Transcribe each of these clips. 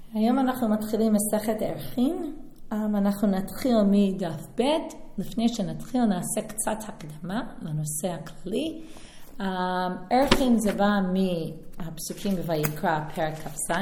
היום אנחנו מתחילים מסכת ערכין. אנחנו נתחיל מדף ב'. לפני שנתחיל נעשה קצת הקדמה לנושא הכללי. ערכין זה בא מהפסוקים בויקרא פרק כ"ז,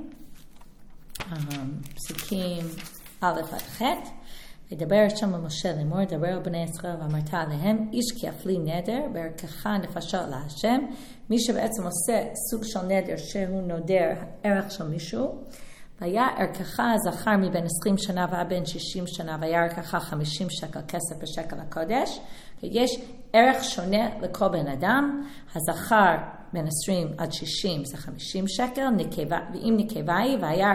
פסוקים א' עד ח'. ידבר שם משה לאמור, דבר על בני ישראל ואמרת עליהם, איש כי יפלי נדר, בערכך נפשות להשם. מי שבעצם עושה סוג של נדר שהוא נודר ערך של מישהו, והיה ערכך הזכר מבין 20 שנה ועד בין 60 שנה, והיה ערכך 50 שקל כסף בשקל הקודש. ויש ערך שונה לכל בן אדם. הזכר בין 20 עד 60 זה 50 שקל, ואם נקבה היא, והיה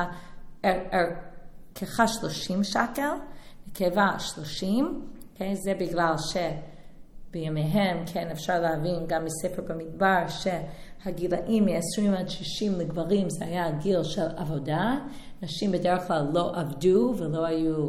ערכך 30 שקל, נקבה 30, okay? זה בגלל שבימיהם, כן, אפשר להבין גם מספר במדבר, שהגילאים מ-20 עד 60 לגברים זה היה הגיל של עבודה. נשים בדרך כלל לא עבדו ולא היו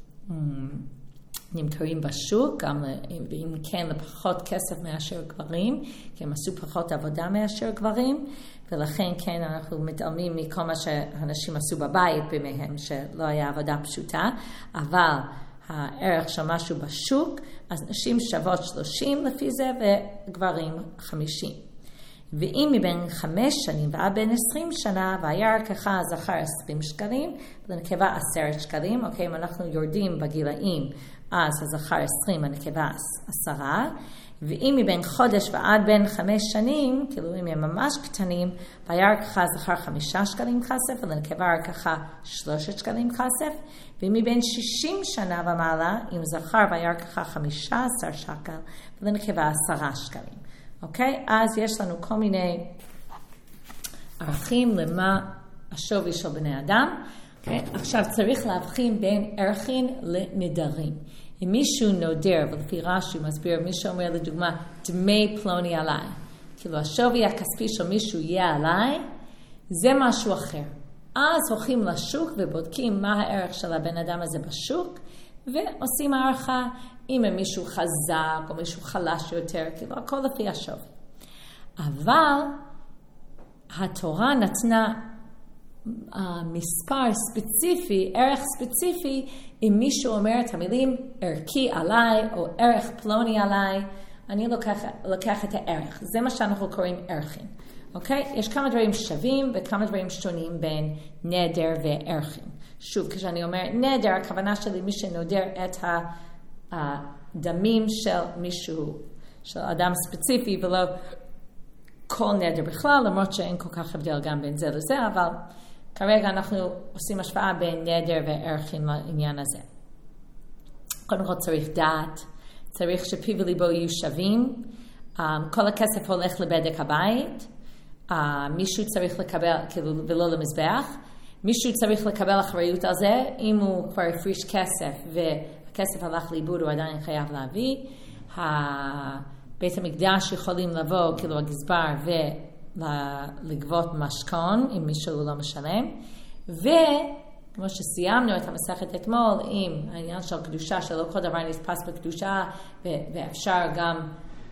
נמכרים בשוק, גם אם כן לפחות כסף מאשר גברים, כי הם עשו פחות עבודה מאשר גברים, ולכן כן אנחנו מתעלמים מכל מה שהנשים עשו בבית בימיהם, שלא היה עבודה פשוטה, אבל הערך של משהו בשוק, אז נשים שוות 30 לפי זה וגברים 50. ואם מבין 5 שנים ועד בין 20 שנה, והיה ערכך הזכר 20 שקלים, ונקבה 10 שקלים, אוקיי, אם אנחנו יורדים בגילאים, אז הזכר 20, הנקבה 10, ואם מבין חודש ועד בין 5 שנים, כאילו אם הם ממש קטנים, והיה ערכך הזכר 5 שקלים כסף, ולנקבה ערכך 3 שקלים כסף, ואם מבין 60 שנה ומעלה, אם זכר והיה ערכך 15 שקל, ולנקבה 10 שקלים. אוקיי? אז יש לנו כל מיני ערכים למה השווי של בני אדם. אוקיי? עכשיו צריך להבחין בין ערכים לנדרים. אם מישהו נודר, ולפי רש"י מסביר, מישהו אומר לדוגמה, דמי פלוני עליי. כאילו השווי הכספי של מישהו יהיה עליי, זה משהו אחר. אז הולכים לשוק ובודקים מה הערך של הבן אדם הזה בשוק, ועושים הערכה אם הם מישהו חזק או מישהו חלש יותר, כאילו הכל לפי השווי. אבל התורה נתנה מספר ספציפי, ערך ספציפי, אם מישהו אומר את המילים ערכי עליי או ערך פלוני עליי, אני לוקח את הערך. זה מה שאנחנו קוראים ערכים. אוקיי? יש כמה דברים שווים וכמה דברים שונים בין נדר וערכים. שוב, כשאני אומר נדר, הכוונה שלי מי שנודר את הדמים של מישהו, של אדם ספציפי, ולא כל נדר בכלל, למרות שאין כל כך הבדל גם בין זה לזה, אבל כרגע אנחנו עושים השוואה בין נדר וערכים לעניין הזה. קודם כל צריך דעת, צריך שפיו וליבו יהיו שווים, כל הכסף הולך לבדק הבית, מישהו צריך לקבל, כאילו, ולא למזבח, מישהו צריך לקבל אחריות על זה, אם הוא כבר הפריש כסף והכסף הלך לאיבוד, הוא עדיין חייב להביא. בית המקדש יכולים לבוא, כאילו הגזבר, ולגבות משכון, אם מישהו לא משלם. וכמו שסיימנו את המסכת אתמול, עם העניין של קדושה, שלא כל דבר נתפס בקדושה, ואפשר גם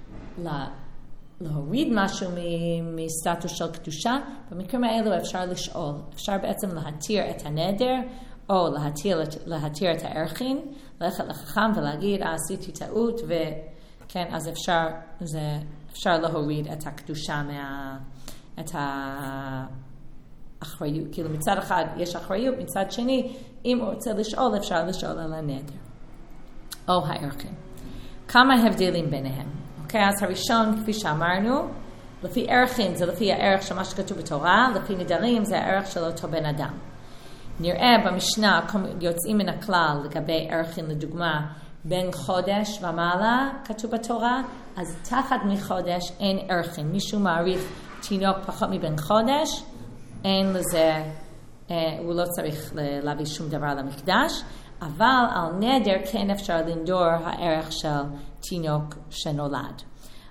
להוריד משהו מסטטוס של קדושה, במקרים האלו אפשר לשאול. אפשר בעצם להתיר את הנדר, או להתיר את הערכים, ללכת לחכם ולהגיד, עשיתי טעות, וכן, אז אפשר להוריד את הקדושה את האחריות. כאילו מצד אחד יש אחריות, מצד שני, אם הוא רוצה לשאול, אפשר לשאול על הנדר. או הערכים. כמה הבדלים ביניהם? אוקיי, אז הראשון, כפי שאמרנו, לפי ערכים זה לפי הערך של מה שכתוב בתורה, לפי נדרים זה הערך של אותו בן אדם. נראה במשנה יוצאים מן הכלל לגבי ערכים, לדוגמה, בין חודש ומעלה כתוב בתורה, אז תחת מחודש אין ערכים. מישהו מעריך תינוק פחות מבין חודש, אין לזה, הוא לא צריך להביא שום דבר למקדש, אבל על נדר כן אפשר לנדור הערך של תינוק שנולד.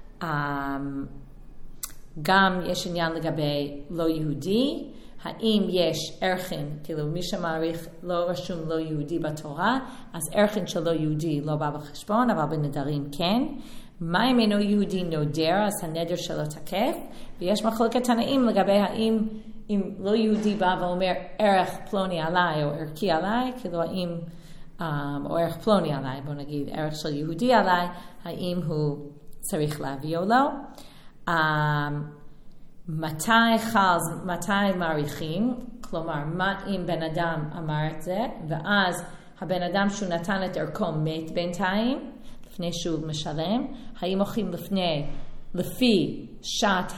גם יש עניין לגבי לא יהודי, האם יש ערכים, כאילו מי שמעריך לא רשום לא יהודי בתורה, אז ערכים של לא יהודי לא בא בחשבון, אבל בנדרים כן. מה אם אינו יהודי נודר, אז הנדר שלו תקף, ויש מחלוקת תנאים לגבי האם אם לא יהודי בא ואומר ערך פלוני עליי או ערכי עליי, כאילו האם, או ערך פלוני עליי, בוא נגיד ערך של יהודי עליי, האם הוא צריך להביא או לא. מתי מעריכים, כלומר, מה אם בן אדם אמר את זה, ואז הבן אדם שהוא נתן את ערכו מת בינתיים, לפני שהוא משלם, האם הולכים לפי שעת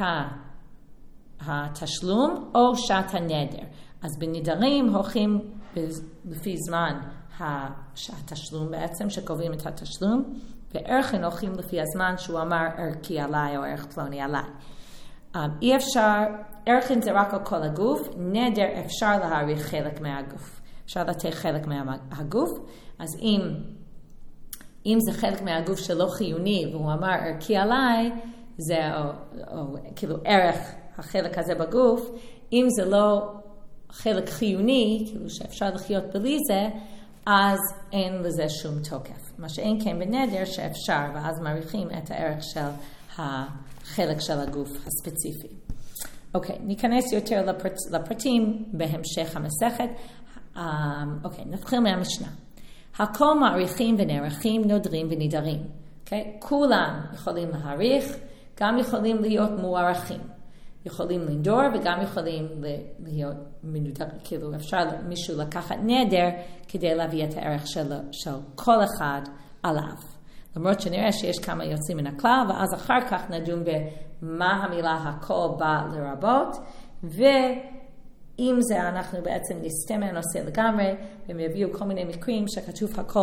התשלום או שעת הנדר. אז בנדרים הולכים לפי זמן התשלום בעצם, שקובעים את התשלום, וערכן הולכים לפי הזמן שהוא אמר ערכי עליי או ערך פלוני עליי. אי אפשר, ערכן זה רק על כל הגוף, נדר אפשר להעריך חלק מהגוף. אפשר לתת חלק מהגוף, אז אם זה חלק מהגוף שלא חיוני, והוא אמר ערכי עליי, זה או כאילו ערך החלק הזה בגוף, אם זה לא חלק חיוני, כאילו שאפשר לחיות בלי זה, אז אין לזה שום תוקף. מה שאין כן בנדר שאפשר, ואז מעריכים את הערך של החלק של הגוף הספציפי. אוקיי, ניכנס יותר לפרטים בהמשך המסכת. אוקיי, נתחיל מהמשנה. הכל מעריכים ונערכים, נודרים ונדרים. אוקיי? כולם יכולים להעריך, גם יכולים להיות מוערכים. יכולים לנדור וגם יכולים להיות מנודר. כאילו אפשר מישהו לקחת נדר כדי להביא את הערך של כל אחד עליו. למרות שנראה שיש כמה יוצאים מן הכלל, ואז אחר כך נדון במה המילה הכל בא לרבות, ועם זה אנחנו בעצם נסתם מהנושא לגמרי, והם יביאו כל מיני מקרים שכתוב הכל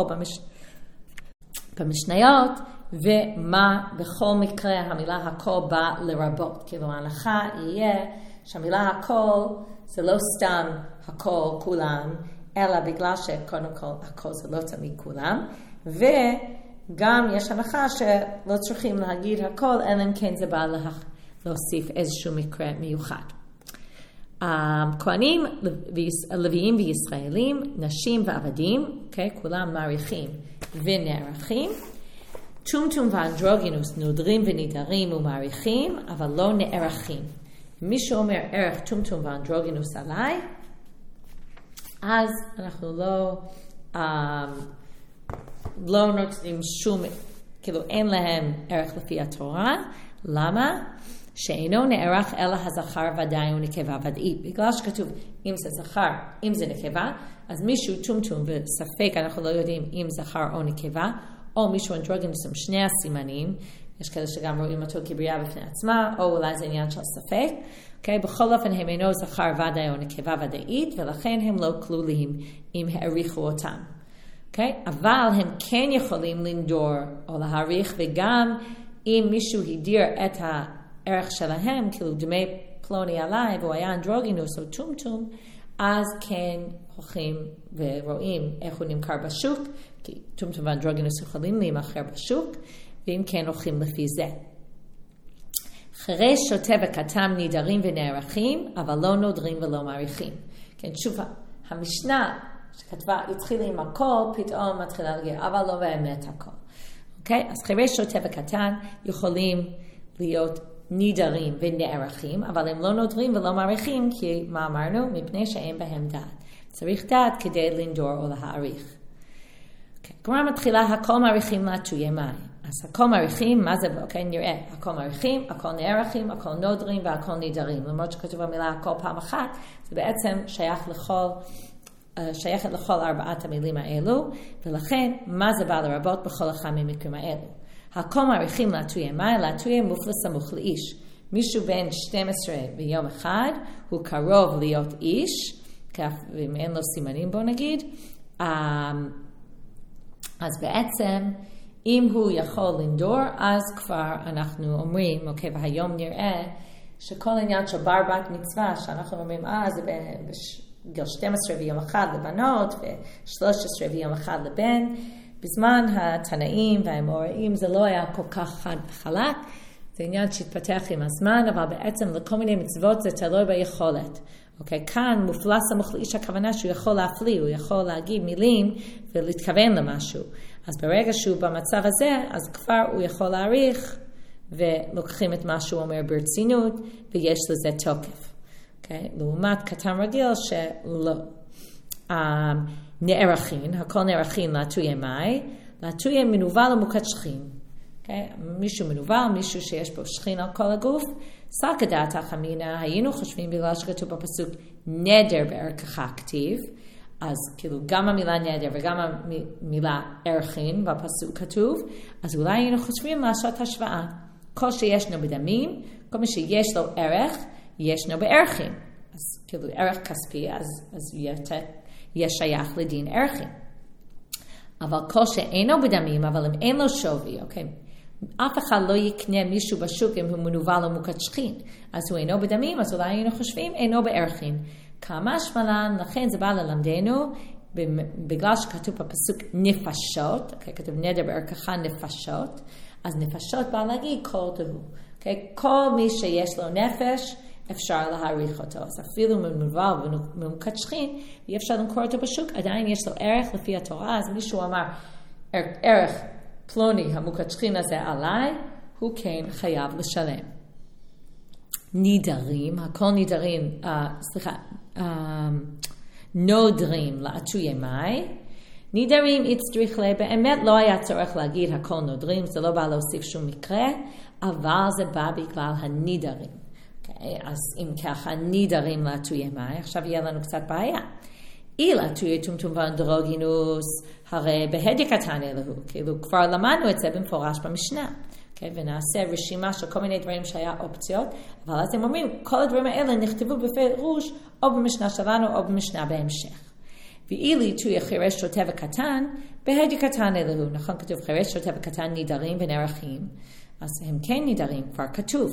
במשניות, ומה בכל מקרה המילה הכל בא לרבות. כאילו ההנחה יהיה שהמילה הכל זה לא סתם הכל כולם, אלא בגלל שקודם כל הכל זה לא תמיד כולם, וגם יש הנחה שלא צריכים להגיד הכל, אלא אם כן זה בא להוסיף איזשהו מקרה מיוחד. כהנים, לוויים וישראלים, נשים ועבדים, okay, כולם מעריכים ונערכים. טומטום ואנדרוגינוס נודרים ונדרים ומעריכים, אבל לא נערכים. מי שאומר ערך טומטום ואנדרוגינוס עליי, אז אנחנו לא נותנים שום, כאילו אין להם ערך לפי התורה. למה? שאינו נערך אלא הזכר ודאי ונקבה ודאי. בגלל שכתוב אם זה זכר, אם זה נקבה, אז מישהו טומטום וספק אנחנו לא יודעים אם זכר או נקבה, או מישהו אנדרוגינוס עם שני הסימנים, יש כאלה שגם רואים אותו כבריאה בפני עצמה, או אולי זה עניין של ספק. Okay? בכל אופן הם אינו זכר ודאי או נקבה ודאית, ולכן הם לא כלולים אם העריכו אותם. Okay? אבל הם כן יכולים לנדור או להעריך, וגם אם מישהו הדיר את הערך שלהם, כאילו דמי פלוני עליי, והוא היה אנדרוגינוס או טומטום, אז כן הולכים ורואים איך הוא נמכר בשוק, כי טומטום ואנדרוגינוס יכולים להימכר בשוק, ואם כן הולכים לפי זה. חירש, שוטה וקטן נדרים ונערכים, אבל לא נודרים ולא מעריכים. כן, שוב, המשנה שכתבה, התחילה עם הכל, פתאום מתחילה להגיע, אבל לא באמת הכל. אוקיי? אז חירש, שוטה וקטן יכולים להיות נדרים ונערכים, אבל הם לא נודרים ולא מעריכים, כי מה אמרנו? מפני שאין בהם דעת. צריך דעת כדי לנדור או להעריך. כבר מתחילה, הכל מעריכים להטויי מים. אז הכל מעריכים, מה זה? אוקיי, נראה. הכל מעריכים, הכל נערכים, הכל נודרים והכל נדרים. למרות שכתוב במילה הכל פעם אחת, זה בעצם שייכת לכל ארבעת המילים האלו, ולכן מה זה בא לרבות בכל אחד ממקרים האלו. הכל מעריכים להטויי מים, להטויי מופלס סמוך לאיש. מישהו בן 12 ביום אחד, הוא קרוב להיות איש, אם אין לו סימנים בוא נגיד, אז בעצם, אם הוא יכול לנדור, אז כבר אנחנו אומרים, אוקיי, והיום נראה שכל עניין של בר בת מצווה, שאנחנו אומרים, זה בגיל 12 ויום אחד לבנות, ו13 ויום אחד לבן, בזמן התנאים והאמוראים זה לא היה כל כך חד וחלק, זה עניין שהתפתח עם הזמן, אבל בעצם לכל מיני מצוות זה תלוי ביכולת. אוקיי, כאן מופלס סמוך לאיש הכוונה שהוא יכול להפליא, הוא יכול להגיד מילים ולהתכוון למשהו. אז ברגע שהוא במצב הזה, אז כבר הוא יכול להעריך ולוקחים את מה שהוא אומר ברצינות ויש לזה תוקף. לעומת קטן רגיל שלא. נערכין, הכל נערכין לעטויי מי, לעטויי מנוול ומוקד שכין. מישהו מנוול, מישהו שיש פה שכין על כל הגוף, סלקא דעתך אמינא, היינו חושבים בגלל שכתוב בפסוק נדר בערכך כתיב, אז כאילו גם המילה נדר וגם המילה ערכין בפסוק כתוב, אז אולי היינו חושבים לעשות השוואה. כל שישנו בדמים, כל מי שיש לו ערך, ישנו בערכין. אז כאילו ערך כספי, אז יהיה שייך לדין ערכין. אבל כל שאינו בדמים, אבל אם אין לו שווי, אוקיי? אף אחד לא יקנה מישהו בשוק אם הוא מנוול או מוקד שכין. אז הוא אינו בדמים, אז אולי היינו חושבים, אינו בערכין. כמה שמלן, לכן זה בא ללמדנו, בגלל שכתוב בפסוק נפשות, okay, כתוב נדר בערכך נפשות, אז נפשות בא להגיד כל דהו. Okay? כל מי שיש לו נפש, אפשר להעריך אותו. אז אפילו מנוול ומוקד שכין, אי אפשר למכור אותו בשוק, עדיין יש לו ערך לפי התורה, אז מישהו אמר, ערך פלוני המוקד שכין הזה עליי, הוא כן חייב לשלם. נידרים, הכל נידרים, נודרים לעטויי מי. נידרים יצטריך לה, באמת לא היה צורך להגיד הכל נודרים, זה לא בא להוסיף שום מקרה, אבל זה בא בגלל הנידרים. אז אם ככה נידרים לעטויי מי, עכשיו יהיה לנו קצת בעיה. לעטויי טומטום ואנדרוגינוס, הרי בהדיא קטן אלוהו, כאילו כבר למדנו את זה במפורש במשנה. ונעשה רשימה של כל מיני דברים שהיה אופציות, אבל אז הם אומרים, כל הדברים האלה נכתבו בפירוש, או במשנה שלנו, או במשנה בהמשך. ואילי תויה חירש שוטה וקטן, בהדיא קטן אלוהו, נכון, כתוב חירש שוטה וקטן נידרים ונערכים, אז הם כן נידרים, כבר כתוב.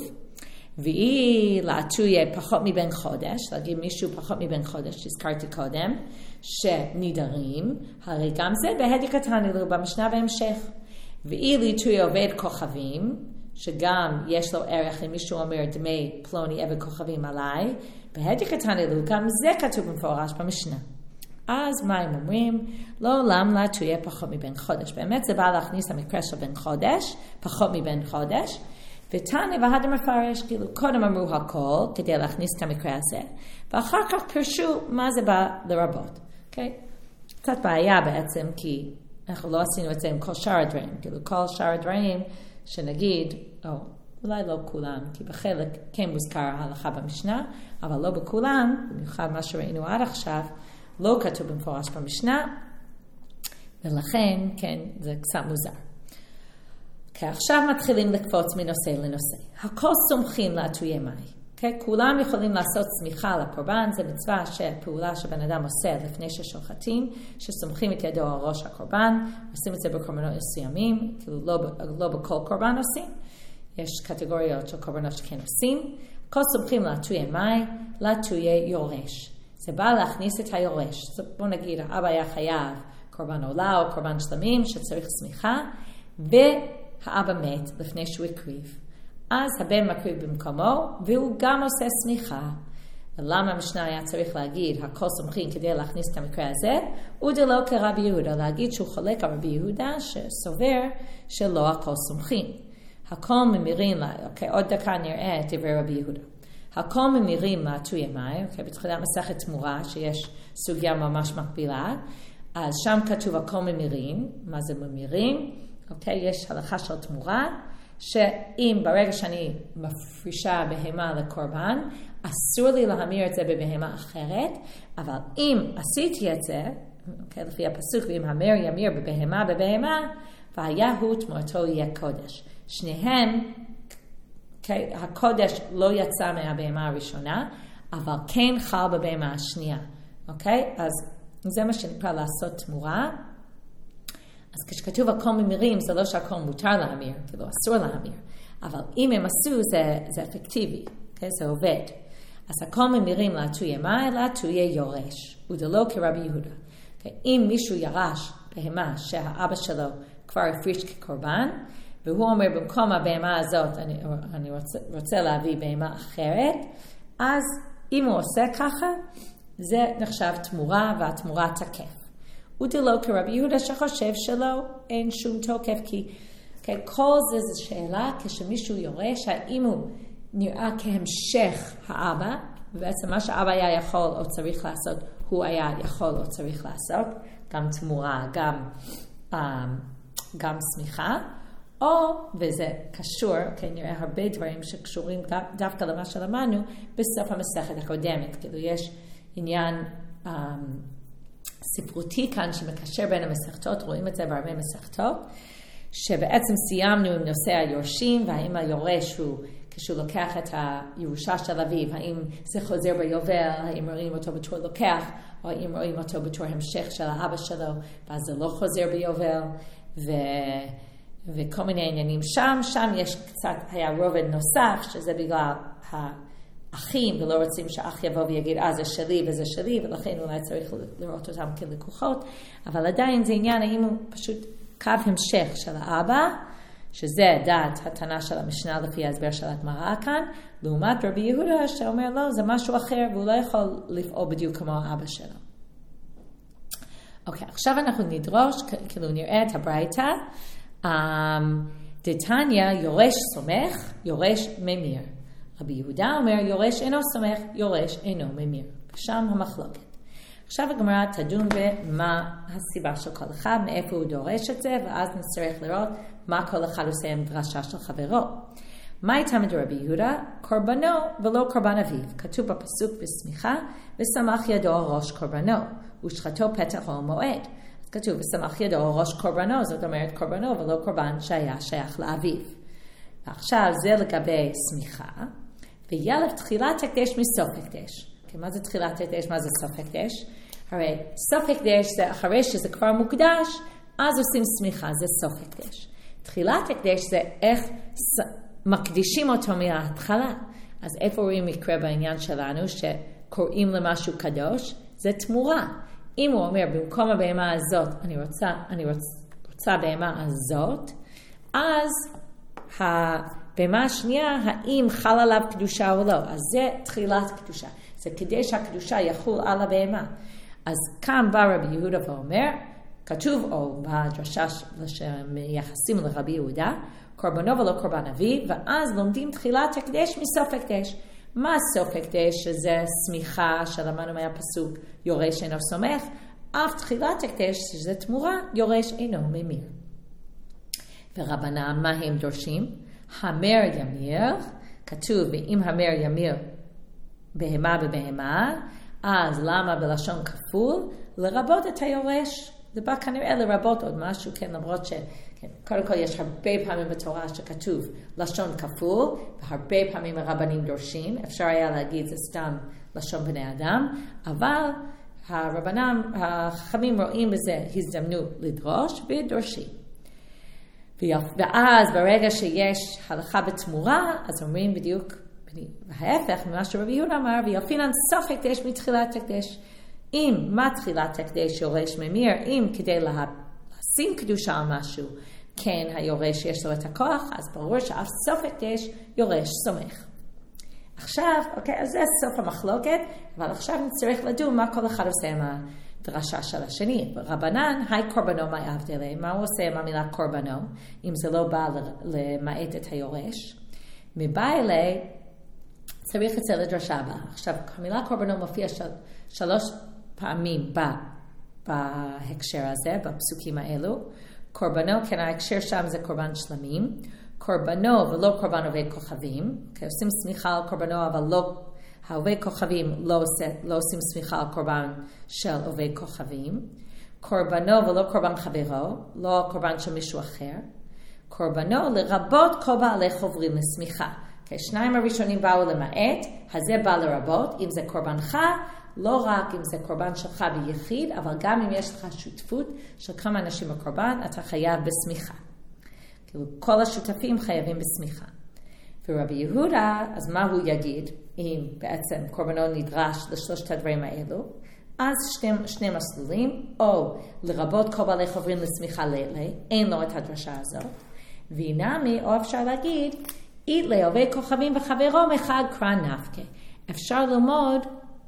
ואילה תויה פחות מבין חודש, להגיד מישהו פחות מבין חודש, שהזכרתי קודם, שנידרים, הרי גם זה בהדיא קטן אלוהו, במשנה בהמשך. ואילי תויה עובד כוכבים, שגם יש לו ערך אם מישהו אומר דמי פלוני עבד כוכבים עליי, בהדיא קטן אלוהו, גם זה כתוב במפורש במשנה. אז מה הם אומרים? לא למה תויה פחות מבין חודש. באמת זה בא להכניס המקרה של בין חודש, פחות מבין חודש, ותנא והדר מפרש, כאילו קודם אמרו הכל כדי להכניס את המקרה הזה, ואחר כך פרשו מה זה בא לרבות. Okay? קצת בעיה בעצם, כי אנחנו לא עשינו את זה עם כל שאר הדברים, כאילו כל שאר הדברים שנגיד, אולי לא כולם, כי בחלק כן מוזכר ההלכה במשנה, אבל לא בכולם, במיוחד מה שראינו עד עכשיו, לא כתוב במפורש במשנה, ולכן, כן, זה קצת מוזר. Okay, עכשיו מתחילים לקפוץ מנושא לנושא. הכל סומכים לעטויי מי. Okay? כולם יכולים לעשות סמיכה לקורבן, זה מצווה שפעולה שבן אדם עושה לפני ששוחטים, שסומכים את ידו על ראש הקורבן, עושים את זה בקורבנות מסוימים, כאילו לא בכל קורבן עושים, יש קטגוריות של קורבנות שכן עושים, הכל סומכים לעטויי מי, לעטויי יורש. זה בא להכניס את היורש. בוא נגיד, האבא היה חייב קורבן עולה או קורבן שלמים שצריך סמיכה, והאבא מת לפני שהוא הקריב. אז הבן מקריב במקומו, והוא גם עושה סמיכה. ולמה המשנה היה צריך להגיד, הכל סומכים כדי להכניס את המקרה הזה, ודלא כרבי יהודה, להגיד שהוא חולק על רבי יהודה, שסובר שלא הכל סומכים. הכל ממירים לה, עוד דקה נראה את דברי רבי יהודה. הכל ממירים לעטויי מי, בתחילת מסכת תמורה, שיש סוגיה ממש מקבילה, אז שם כתוב הכל ממירים, מה זה ממירים? יש הלכה של תמורה, שאם ברגע שאני מפרישה בהמה לקורבן, אסור לי להמיר את זה בבהמה אחרת, אבל אם עשיתי את זה, לפי הפסוק, ואם המר ימיר בבהמה, והיה הוא תמורתו יהיה קודש. שניהם, הקודש לא יצא מהבהמה הראשונה, אבל כן חל בבהמה השנייה. אז זה מה שנקרא לעשות תמורה. אז כשכתוב הכל ממירים, זה לא שהכל מותר להמיר, כאילו אסור להמיר. אבל אם הם עשו, זה אפקטיבי, זה עובד. אז הכל ממירים לעטויי מי, לעטויי יורש. ודלא כרבי יהודה. אם מישהו ירש בהמה שהאבא שלו כבר הפריש כקורבן, והוא אומר במקום הבהמה הזאת, אני רוצה להביא בהמה אחרת, אז אם הוא עושה ככה, זה נחשב תמורה, והתמורה תקף. ודלא כרבי יהודה שחושב שלא, אין שום תוקף, כי כל זה שאלה, כשמישהו יורש, האם הוא נראה כהמשך האבא, ובעצם מה שאבא היה יכול או צריך לעשות, הוא היה יכול או צריך לעשות, גם תמורה, גם סמיכה, או, וזה קשור, כן, נראה הרבה דברים שקשורים דווקא למה שלמדנו בסוף המסכת הקודמת, כאילו יש עניין ספרותי כאן שמקשר בין המסכתות, רואים את זה בהרבה מסכתות, שבעצם סיימנו עם נושא היורשים, והאם היורש הוא, כשהוא לוקח את הירושה של אביו, האם זה חוזר ביובל, האם רואים אותו בתור לוקח, או האם רואים אותו בתור המשך של האבא שלו, ואז זה לא חוזר ביובל, וכל מיני עניינים שם יש קצת, היה רובד נוסף, שזה בגלל האחים, ולא רוצים שאח יבוא ויגיד, זה שלי וזה שלי, ולכן אולי צריך לראות אותם כלקוחות, אבל עדיין זה עניין, האם הוא פשוט קו המשך של האבא, שזה דעת התנא של המשנה לפי ההסבר של הגמרא כאן, לעומת רבי יהודה שאומר לא, זה משהו אחר, והוא לא יכול לפעול בדיוק כמו האבא שלו. אוקיי, עכשיו אנחנו נדרוש, כאילו נראה את הברייתא, דתניא יורש סומך, יורש ממיר. רבי יהודה אומר יורש אינו סומך, יורש אינו ממיר. שם המחלוקת. עכשיו הגמרא תדון במה הסיבה של כל אחד, מאיפה הוא דורש את זה, ואז נצטרך לראות מה כל אחד עושה עם דרשה של חברו. מה הייתה מדרבי יהודה? קורבנו ולא קורבן אביו. כתוב בפסוק בסמיכה, ושמח ידו על ראש קורבנו, ושחטו פתח או מועד. אז כתוב, ושמח ידו על ראש קורבנו, זאת אומרת קורבנו ולא קורבן שהיה שייך לאביו. ועכשיו זה לגבי סמיכה, וילך תחילת הקדש מסוף הקדש. מה זה תחילת הקדש? מה זה סוף הקדש? הרי סוף הקדש זה אחרי שזה כבר מוקדש, אז עושים סמיכה, זה סוף הקדש. תחילת הקדש זה איך מקדישים אותו מההתחלה. אז איפה רואים מקרה בעניין שלנו שקוראים למשהו קדוש? זה תמורה. אם הוא אומר במקום הבהמה הזאת, אני רוצה בהמה הזאת, אז הבהמה השנייה, האם חל עליו קדושה או לא? אז זה תחילת קדושה. זה כדי שהקדושה יחול על הבהמה. אז כאן בא רבי יהודה ואומר, כתוב או בדרשה שמייחסים לרבי יהודה, קורבנו ולא קורבן אביו, ואז לומדים תחילת הקדש מסוף הקדש. מה סוף הקדש? שזה סמיכה שלמדנו מהפסוק יורש אינו סומך, אף תחילת הקדש שזה תמורה יורש אינו ממיר. ורבנן מה הם דורשים? המר ימיר, כתוב ואם המר ימיר בהמה בבהמה, אז למה בלשון כפול? לרבות את היורש. זה בא כנראה לרבות עוד משהו, כן, למרות קודם כל יש הרבה פעמים בתורה שכתוב לשון כפול, והרבה פעמים הרבנים דורשים, אפשר היה להגיד זה סתם לשון בני אדם, אבל החכמים רואים בזה הזדמנות לדרוש ודורשים. ואז ברגע שיש הלכה בתמורה, אז אומרים בדיוק ההפך ממה שרבי יהודה אמר, ויפינן סוף הקדש מתחילת הקדש. אם מה תחילת הקדש יורש ממיר, אם כדי לשים קדושה על משהו, כן היורש יש לו את הכוח, אז ברור שאף סוף הקדש יורש סומך. עכשיו, אוקיי, אז זה סוף המחלוקת, אבל עכשיו נצטרך לדון מה כל אחד עושה עם הדרשה של השני. רבנן, היי קורבנו מה יעבדלה, מה הוא עושה עם המילה קורבנו, אם זה לא בא למעט את היורש. מבעילי, צריך את זה לדרשה הבאה. עכשיו, המילה קורבנו מופיע 3 פעמים בהקשר הזה, בפסוקים האלו. קורבנו, כן, ההקשר שם זה קורבן שלמים. קורבנו ולא קורבן עובד כוכבים. כי עושים סמיכה על קורבנו, אבל לא, העובד כוכבים לא עושים סמיכה על קורבן של עובד כוכבים. קורבנו ולא קורבן חברו, לא קורבן של מישהו אחר. קורבנו לרבות כל בעלי חוברים לסמיכה. כי 2 הראשונים באו למעט, הזה בא לרבות, אם זה קורבנך, לא רק אם זה קורבן שלך ביחיד, אבל גם אם יש לך שותפות של כמה אנשים בקורבן, אתה חייב בסמיכה. כאילו כל השותפים חייבים בסמיכה. ורבי יהודה, אז מה הוא יגיד, אם בעצם קורבנו נדרש לשלושת הדברים האלו, אז שני מסלולים, או לרבות כל בעלי חוברים לסמיכה לילה, אין לו את הדרשה הזאת, וינמי, או אפשר להגיד, אית לעובד כוכבים וחברו מחד קרא נפקה. אפשר ללמוד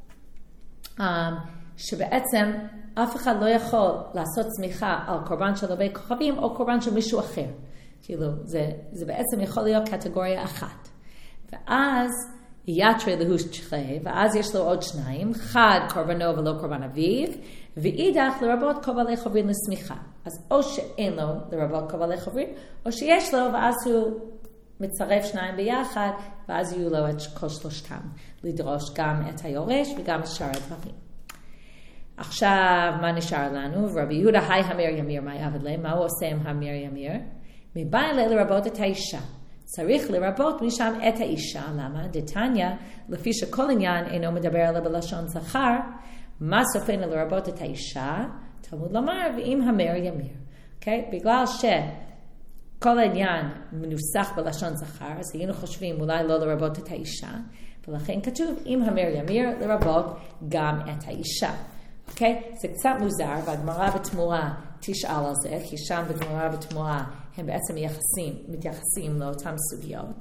שבעצם אף אחד לא יכול לעשות סמיכה על קורבן של עובד כוכבים או קורבן של מישהו אחר. כאילו, זה בעצם יכול להיות קטגוריה אחת. ואז יתרי להוא שכי, ואז יש לו עוד שניים, חד קורבנו ולא קורבן אביו, ואידך לרבות קורבני חוברין לסמיכה. אז או שאין לו לרבות קורבני חוברין, או שיש לו ואז הוא מצרף שניים ביחד, ואז יהיו לו את כל שלושתם, לדרוש גם את היורש וגם את שאר הדברים. עכשיו, מה נשאר לנו? רבי יהודה, היי המר ימיר, מה יעבד להם? מה הוא עושה עם המר ימיר? מבא אלה לרבות את האישה. צריך לרבות משם את האישה. למה? דתניא, לפי שכל עניין אינו מדבר עליה בלשון זכר, מה סופנו לרבות את האישה? תלמוד לומר, ואם המר ימיר. Okay? בגלל שכל העניין מנוסח בלשון זכר, אז היינו חושבים אולי לא לרבות את האישה, ולכן כתוב, אם המר ימיר, לרבות גם את האישה. אוקיי? זה קצת מוזר, והגמרא בתמורה תשאל על זה, כי שם בגמרא בתמורה הם בעצם מתייחסים לאותן סוגיות.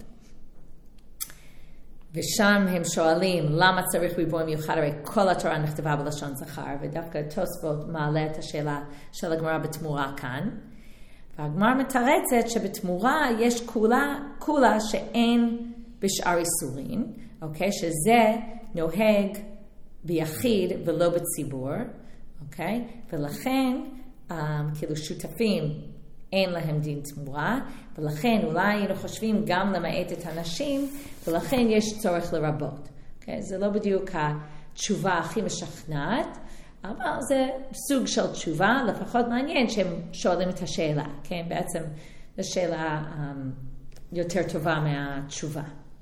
ושם הם שואלים למה צריך ריבוי מיוחד, הרי כל התורה נכתבה בלשון זכר, ודווקא תוספות מעלה את השאלה של הגמרא בתמורה כאן. והגמרא מתרצת שבתמורה יש כולה שאין בשאר איסורין, אוקיי? שזה נוהג ביחיד ולא בציבור, אוקיי? ולכן, כאילו שותפים אין להם דין תמורה, ולכן אולי היינו חושבים גם למעט את הנשים, ולכן יש צורך לרבות. אוקיי? זה לא בדיוק התשובה הכי משכנעת, אבל זה סוג של תשובה, לפחות מעניין שהם שואלים את השאלה, כן? בעצם זו שאלה יותר טובה מהתשובה.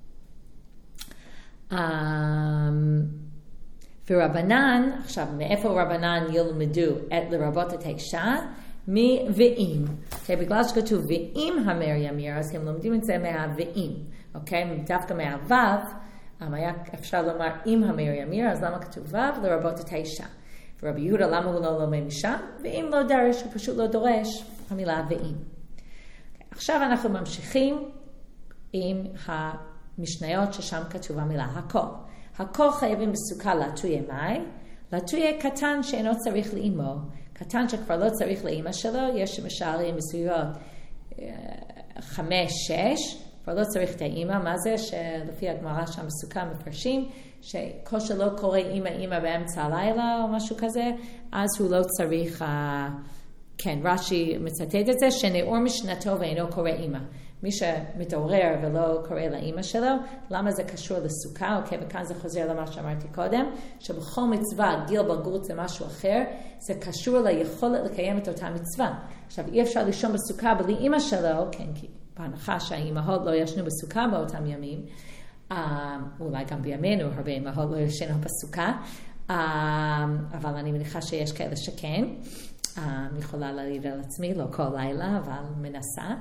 ורבנן, עכשיו מאיפה רבנן ילמדו את לרבות את האישה? מ"ואם. Okay, בגלל שכתוב ואם המר ימיר, אז הם לומדים את זה מה"ואם. Okay? דווקא מהו"ו, היה אפשר לומר אם המר ימיר, אז למה כתוב ו"ו? לרבות את האישה. ורבי יהודה, למה הוא לא לומד משם? ואם לא דרש, הוא פשוט לא דורש המילה ואם. Okay, עכשיו אנחנו ממשיכים עם המשניות ששם כתוב המילה הכל. הכל חייבים בסוכה לטויה מאי, לטויה קטן שאינו צריך לאמו, קטן שכבר לא צריך לאמא שלו, יש משערים בסביבות 5-6, כבר לא צריך את האמא, מה זה? שלפי הגמרא שם בסוכה מפרשים, שכל שלא קורא אמא באמצע הלילה או משהו כזה, אז הוא לא צריך, כן, רש"י מצטט את זה, שנאור משנתו ואינו קורא אמא. מי שמתעורר ולא קורא לאמא שלו, למה זה קשור לסוכה? אוקיי, וכאן זה חוזר למה שאמרתי קודם, שבכל מצווה, גיל בגרות זה משהו אחר, זה קשור ליכולת לקיים את אותה מצווה. עכשיו, אי אפשר לישון בסוכה בלי אמא שלו, כן, כי בהנחה שהאימהות לא ישנו בסוכה באותם ימים, אולי גם בימינו הרבה אימהות לא ישנו בסוכה, אבל אני מניחה שיש כאלה שכן, אני יכולה להעיד על עצמי, לא כל לילה, אבל מנסה.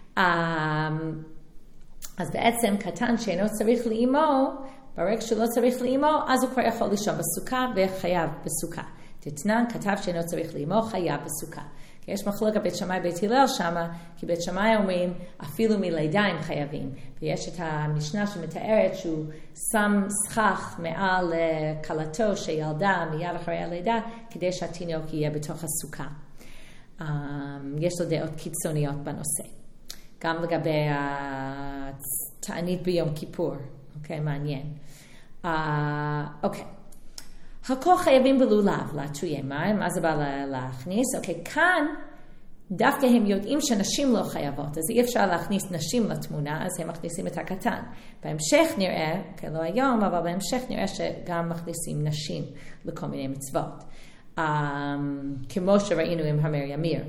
אז בעצם קטן שאינו צריך לאמו, ברגע שלא צריך לאמו, אז הוא כבר יכול לישון בסוכה וחייב בסוכה. תתנן, כתב שאינו צריך לאמו, חייב בסוכה. כי יש מחלוקת בית שמאי בית הלל שמה, כי בית שמאי אומרים, אפילו מלידה הם חייבים. ויש את המשנה שמתארת שהוא שם סכך מעל קלתו שילדה מיד אחרי הלידה, כדי שהתינוק יהיה בתוך הסוכה. יש לו דעות קיצוניות בנושא. גם לגבי התענית ביום כיפור. אוקיי, מעניין. אוקיי. הכל חייבים בלולב, לטויה מים, מה זה בא להכניס? אוקיי, כאן דווקא הם יודעים שנשים לא חייבות, אז אי אפשר להכניס נשים לתמונה, אז הם מכניסים את הקטן. בהמשך נראה, אוקיי, לא היום, אבל בהמשך נראה שגם מכניסים נשים לכל מיני מצוות. כמו שראינו עם המר ימיר.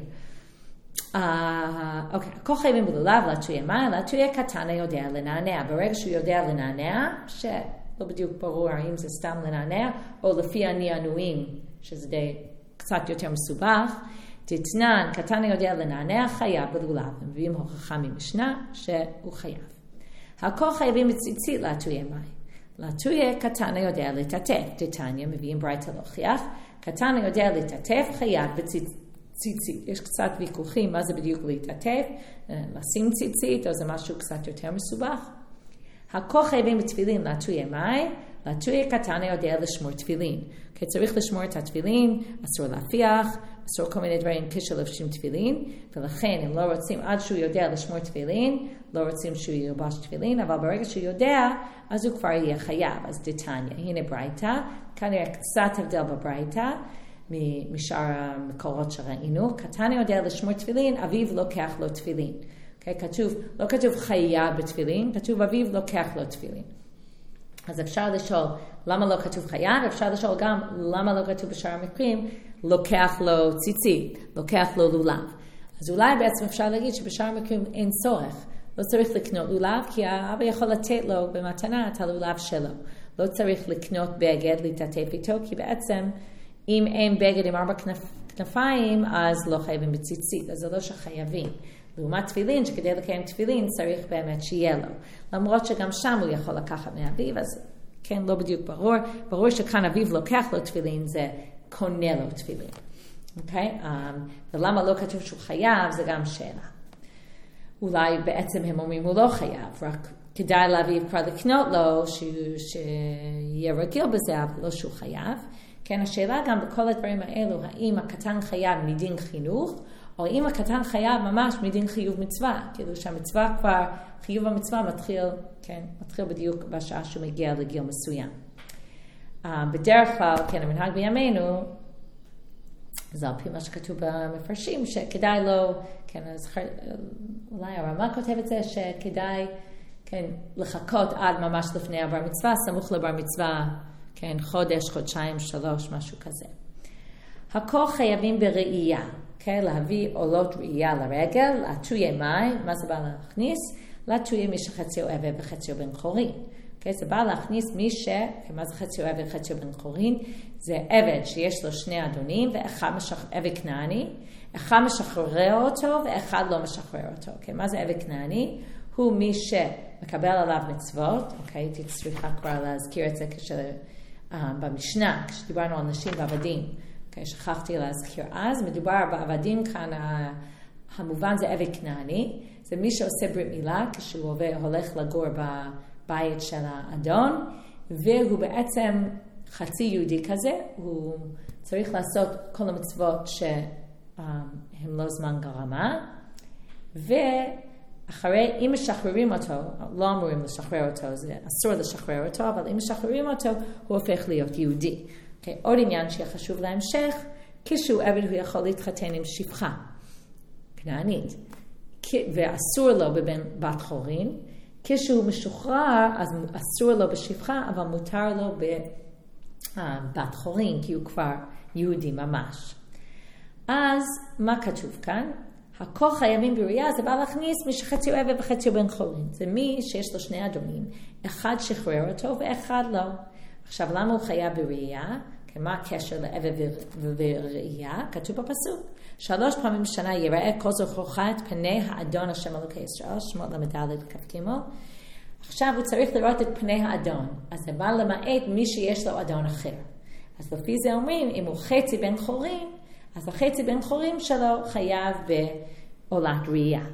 אוקיי, הכל חייבים בלולב, לטויה מים, לטויה קטן יודע לנענע. ברגע שהוא יודע לנענע, לא בדיוק ברור האם זה סתם לנענע, או לפי הנענועים, שזה די קצת יותר מסובך, תתנן, קטן יודע לנענע, חייב בלולב. הם מביאים הוכחה ממשנה שהוא חייב. הכל חייבים בציצית לטויה מים. לטויה קטן יודע לטטף. תתניה מביאים ברייתא להוכיח. קטן יודע לטטף, חייב בציצית. יש קצת ויכוחים מה זה בדיוק לטטף, לשים ציצית, או זה משהו קצת יותר מסובך. הכל חייבים בתפילין לטויה מאי, לטויה קטן יודע לשמור תפילין. כי צריך לשמור את התפילין, אסור להפיח, אסור כל מיני דברים כשלובשים תפילין, ולכן אם לא רוצים, עד שהוא יודע לשמור תפילין, לא רוצים שהוא ילבש תפילין, אבל ברגע שהוא יודע, אז הוא כבר יהיה חייב. אז דתניא, הנה ברייתא, כנראה קצת הבדל בברייתא, משאר המקורות שראינו. קטן יודע לשמור תפילין, אביו לוקח לו תפילין. כתוב, לא כתוב חייב בתפילין, כתוב אביו לוקח לו תפילין. אז אפשר לשאול למה לא כתוב חייב, אפשר לשאול גם למה לא כתוב בשאר המקרים, לוקח לו ציצית, לוקח לו לולב. אז אולי בעצם אפשר להגיד שבשאר המקרים אין צורך, לא צריך לקנות לולב, כי האבא יכול לתת לו במתנה את הלולב שלו. לא צריך לקנות בגד, להתעטף איתו, כי בעצם אם אין בגד עם 4 כנפיים, אז לא חייבים בציצית, אז זה לא שחייבים. לעומת תפילין, שכדי לקיים תפילין צריך באמת שיהיה לו. למרות שגם שם הוא יכול לקחת מאביו, אז כן, לא בדיוק ברור. ברור שכאן אביו לוקח לו תפילין, זה קונה לו תפילין. אוקיי? ולמה לא כתוב שהוא חייב, זה גם שאלה. אולי בעצם הם אומרים הוא לא חייב, רק כדאי לאביו כבר לקנות לו, שיהיה רגיל בזה, אבל לא שהוא חייב. כן, השאלה גם בכל הדברים האלו, האם הקטן חייב מדין חינוך, או אם הקטן חייב ממש מדין חיוב מצווה, כאילו שהמצווה כבר, חיוב המצווה מתחיל בדיוק בשעה שהוא מגיע לגיל מסוים. בדרך כלל, כן, המנהג בימינו, זה על פי מה שכתוב במפרשים, שכדאי לו, כן, אז אולי הרמ"א כותב את זה, שכדאי, כן, לחכות עד ממש לפני הבר מצווה, סמוך לבר מצווה, כן, חודש, חודשיים, 3, משהו כזה. הכל חייבים בראייה, כן, להביא עולות ראייה לרגל, להטויה מים, מה זה בא להכניס? להטויה מי שחציו עבד וחציו בן חורין. כן, זה בא להכניס מי מה זה חציו עבד וחציו בן חורין? זה עבד שיש לו 2 אדונים, עבד כנעני, אחד משחרר אותו ואחד לא משחרר אותו. כן, מה זה עבד כנעני? הוא מי שמקבל עליו מצוות, אוקיי, הייתי צריכה כבר להזכיר את זה במשנה, כשדיברנו על נשים ועבדים, אוקיי, שכחתי להזכיר אז, מדובר בעבדים כאן, המובן זה עבד כנעני, זה מי שעושה ברית מילה, כשהוא הולך לגור בבית של האדון, והוא בעצם חצי יהודי כזה, הוא צריך לעשות כל המצוות שהם לא זמן גרמה, אחרי, אם משחררים אותו, לא אמורים לשחרר אותו, זה אסור לשחרר אותו, אבל אם משחררים אותו, הוא הופך להיות יהודי. Okay, עוד עניין שחשוב להמשך, כשהוא עבד הוא יכול להתחתן עם שפחה, כנענית, ואסור לו בבן בת חורין, כשהוא משוחרר, אז אסור לו בשפחה, אבל מותר לו בבת חורין, כי הוא כבר יהודי ממש. אז מה כתוב כאן? הכל חייבים בראייה, זה בא להכניס מי שחציו עבד וחציו בן חורין. זה מי שיש לו 2 אדונים, אחד שחרר אותו ואחד לא. עכשיו, למה הוא חייב בראייה? מה הקשר לעבד וראייה? כתוב בפסוק. 3 פעמים בשנה יראה כל זכורך את פני האדון השם אלוקי ישראל, שמות למד' כ"ג. עכשיו הוא צריך לראות את פני האדון. אז זה בא למעט מי שיש לו אדון אחר. אז לפי זה אומרים, אם הוא חצי בן חורין, אז החצי בן חורים שלו חייב בעולת ראייה.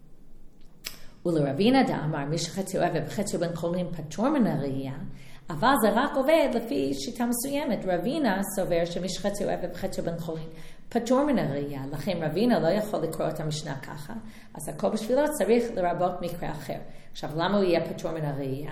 ולרבינה דאמר, מי שחציו עבד וחציו בן חורים פטור מן הראייה, אבל זה רק עובד לפי שיטה מסוימת. רבינה סובר שמי שחציו עבד וחציו בן חורים פטור מן הראייה, לכן רבינה לא יכול לקרוא את המשנה ככה, אז הכל בשבילו צריך לרבות מקרה אחר. עכשיו, למה הוא יהיה פטור מן הראייה?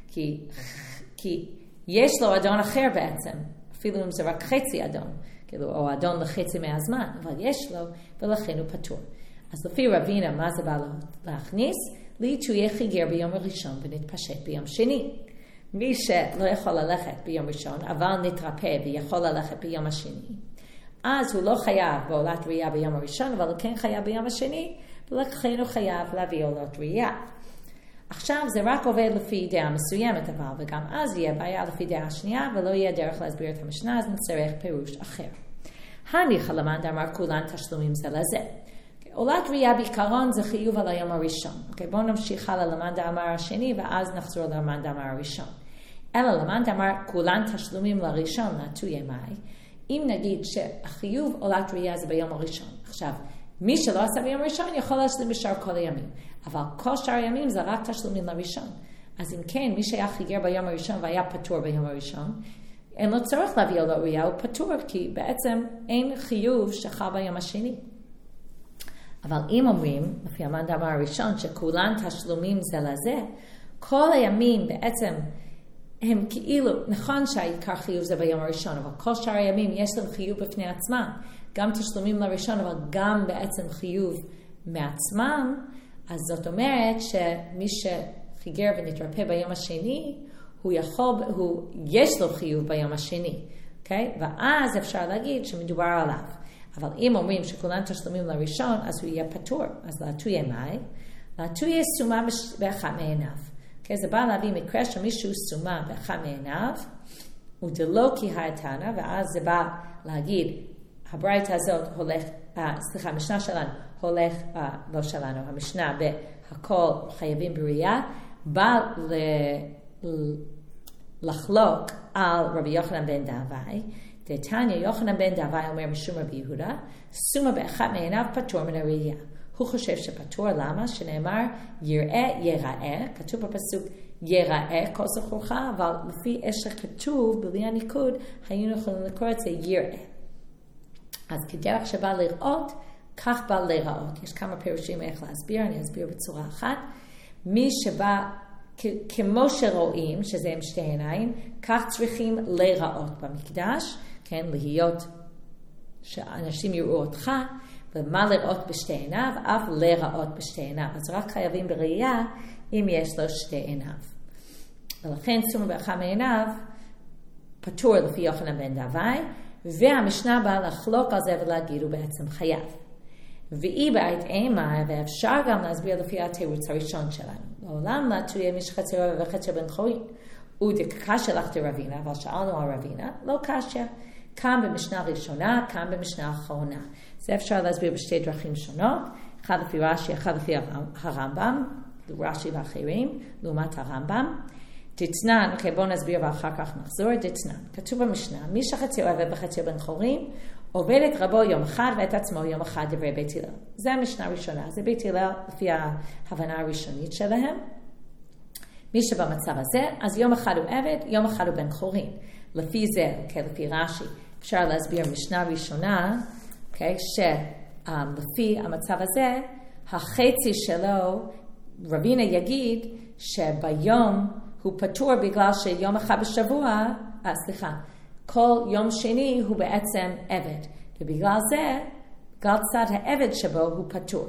כי יש לו אדון אחר בעצם, אפילו אם זה רק חצי אדון. כאילו, או אדון לחצי מהזמן, אבל יש לו, ולכן הוא פטור. אז לפי רבינה, מה זה בא להכניס? שהוא יהיה חיגר ביום הראשון ונתפשט ביום שני. מי שלא יכול ללכת ביום ראשון, אבל נתרפא ויכול ללכת ביום השני, אז הוא לא חייב בעולת ראייה ביום הראשון, אבל הוא כן חייב ביום השני, ולכן הוא חייב להביא עולת ראייה. עכשיו זה רק עובד לפי דעה מסוימת, אבל וגם אז יהיה בעיה לפי דעה שנייה, ולא יהיה דרך להסביר את המשנה, אז נצטרך פירוש אחר. הניחא למאן דאמר כולן תשלומים זה לזה. עולת ראייה בעיקרון זה חיוב על היום הראשון. בואו נמשיך הלאה למאן דאמר השני, ואז נחזור למאן דאמר הראשון. אלא למאן דאמר כולן תשלומים לראשון, להטויה מאי, אם נגיד שהחיוב עולת ראייה זה ביום הראשון. עכשיו, מי שלא עשה ביום ראשון יכול להשלים בשאר כל הימים. אבל כל שאר הימים זה רק תשלומים לראשון. אז אם כן, מי שהיה חיגר ביום הראשון והיה פטור ביום הראשון, אין לו צורך להביא עולה ראויה, הוא פטור, כי בעצם אין חיוב שחל ביום השני. אבל אם אומרים, לפי המאמר הראשון, שכולן תשלומים זה לזה, כל הימים בעצם הם כאילו, נכון שהעיקר חיוב זה ביום הראשון, אבל כל שאר הימים יש להם חיוב בפני עצמם, גם תשלומים לראשון, אבל גם בעצם חיוב מעצמם, אז זאת אומרת שמי שחיגר ונתרפא ביום השני, יש לו חיוב ביום השני, okay? ואז אפשר להגיד שמדובר עליו. אבל אם אומרים שכולן תשלומים לראשון, אז הוא יהיה פטור. אז להטויה מאי? להטויה סומה באחת מעיניו. Okay? זה בא להביא מקרה שמישהו סומה באחת מעיניו, ודלא כי האתנה, ואז זה בא להגיד, הברייתא הזאת הולך, המשנה שלנו הולך, לא שלנו, המשנה בהכל חייבים בראייה, בא לחלוק על רבי יוחנן בן דאבי. דתניא יוחנן בן דאבי אומר משום רבי יהודה, סומה באחת מעיניו פטור מן הראייה. הוא חושב שפטור למה? שנאמר יראה יראה, כתוב בפסוק יראה כל זכורך, אבל לפי איך שכתוב בלי הניקוד, היינו יכולים לקרוא את זה יראה. אז כדרך שבא לראות, כך בא לראות. יש כמה פירושים איך להסביר, אני אסביר בצורה אחת. מי שבא כמו שרואים, שזה עם שתי עיניים, כך צריכים לראות במקדש, כן, להיות שאנשים יראו אותך, ומה לראות בשתי עיניו, אף לראות בשתי עיניו. אז רק חייבים בראייה אם יש לו שתי עיניו. ולכן סומה באחת מעיניו, פטור לפי יוחנן בן דאבי, והמשנה באה לחלוק על זה ולהגיד הוא בעצם חייב. ואי בעת אימה, ואפשר גם להסביר לפי התירוץ הראשון שלנו. לעולם לא תהיה מי שחצי רבע וחצי בן חורין. ודקשה לך רבינה, אבל שאלנו על רבינה, לא קשה. כאן במשנה ראשונה, כאן במשנה האחרונה. זה אפשר להסביר בשתי דרכים שונות, אחד לפי רש"י, אחד לפי הרמב"ם, רש"י ואחרים, לעומת הרמב"ם. דתנן, אוקיי, בואו נסביר ואחר כך נחזור. דתנן, כתוב במשנה, מי שחצי רבע וחצי בן חורין, עובד את רבו יום אחד ואת עצמו יום אחד דברי בית הלל. זה המשנה הראשונה, זה בית הלל לפי ההבנה הראשונית שלהם. מי שבמצב הזה, אז יום אחד הוא עבד, יום אחד הוא בן חורין. לפי זה, לפי רש"י, אפשר להסביר משנה ראשונה, שלפי המצב הזה, החצי שלו, רבינה יגיד שביום הוא פטור בגלל שיום אחד בשבוע, כל יום שני הוא בעצם עבד. ובגלל זה, בגלל צד העבד שבו הוא פטור.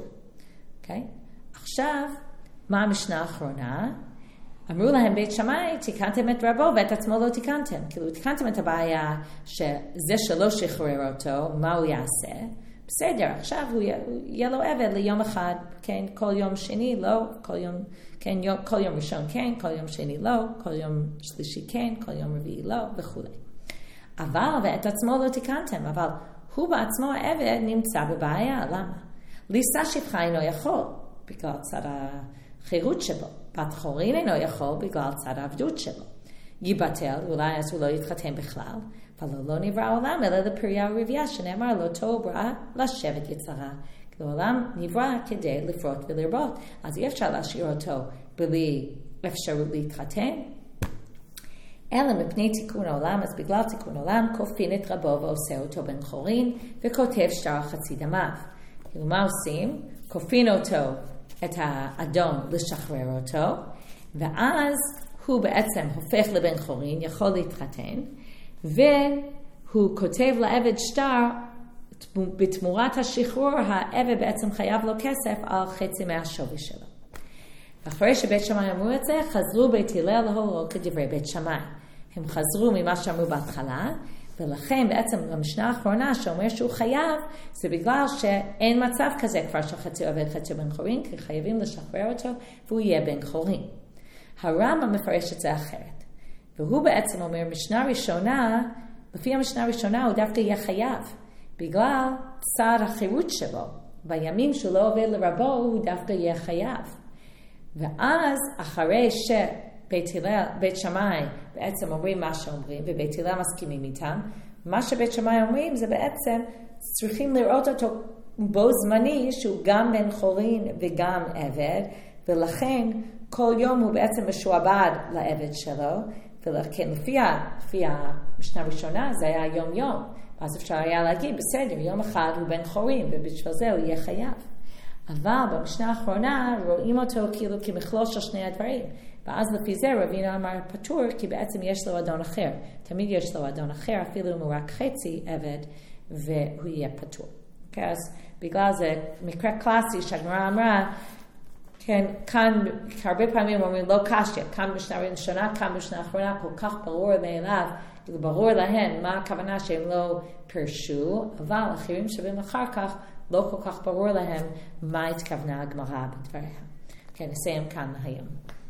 עכשיו, מה המשנה האחרונה? אמרו להם בית שמאי, תיקנתם את רבו ואת עצמו לא תיקנתם. כאילו, תיקנתם את הבעיה שזה שלא שחרר אותו, מה הוא יעשה? בסדר, עכשיו הוא יהיה לו עבד ליום אחד, כן, כל יום שני לא, כל יום ראשון כן, כל יום שני לא, כל יום שלישי כן, כל יום רביעי לא, וכו'. אבל, ואת עצמו לא תיקנתם, אבל הוא בעצמו העבד נמצא בבעיה, למה? לישא שפחה אינו יכול, בגלל צד החירות שבו. בת חורין אינו יכול בגלל צד העבדות שלו. ייבטל, אולי אז הוא לא יתחתן בכלל, אבל לא נברא עולם אלא לפריה ורבייה, שנאמר לא תוהו ברא לשבת יצרה. כי העולם נברא כדי לפרוט ולרבות, אז אי אפשר להשאיר אותו בלי אפשרות להתחתן. אלא מפני תיקון העולם, אז בגלל תיקון העולם, כופין את רבו ועושה אותו בן חורין, וכותב שטר חצי דמיו. כאילו מה עושים? כופין אותו, את האדון, לשחרר אותו, ואז הוא בעצם הופך לבן חורין, יכול להתחתן, והוא כותב לעבד שטר, בתמורת השחרור, העבד בעצם חייב לו כסף על חצי מהשווי שלו. ואחרי שבית שמאי אמרו את זה, חזרו בית הלל להורות כדברי בית שמאי. הם חזרו ממה שאמרו בהתחלה, ולכן בעצם במשנה האחרונה שאומר שהוא חייב, זה בגלל שאין מצב כזה כבר שחצי עובד חצי בן חורין, כי חייבים לשחרר אותו, והוא יהיה בן חורין. הרמב"ם מפרש את זה אחרת. והוא בעצם אומר, משנה ראשונה, לפי המשנה הראשונה הוא דווקא יהיה חייב, בגלל צד החירות שלו. בימים שהוא לא עובד לרבו, הוא דווקא יהיה חייב. ואז אחרי בית שמאי בעצם אומרים מה שאומרים, ובית הלל מסכימים איתם, מה שבית שמאי אומרים זה בעצם צריכים לראות אותו בו זמני שהוא גם בן חורין וגם עבד, ולכן כל יום הוא בעצם משועבד לעבד שלו, ולכן לפי המשנה הראשונה זה היה יום. אז אפשר היה להגיד, בסדר, יום אחד הוא בן חורים, ובשביל זה הוא יהיה חייב. אבל במשנה האחרונה רואים אותו כאילו כמכלול של שני הדברים. ואז לפי זה רבינו אמר פטור, כי בעצם יש לו אדון אחר. תמיד יש לו אדון אחר, אפילו אם הוא רק חצי עבד, והוא יהיה פטור. אז בגלל זה, מקרה קלאסי שהגמרא אמרה, כן, כאן הרבה פעמים אומרים לא קשיא, כאן במשנה הראשונה, כאן במשנה האחרונה, כל כך ברור מאליו, ברור להם מה הכוונה שהם לא פרשו, אבל אחרים שבאים אחר כך, לא כל כך ברור להם מה התכוונה הגמרא בדבריה. כן, נסיים כאן היום.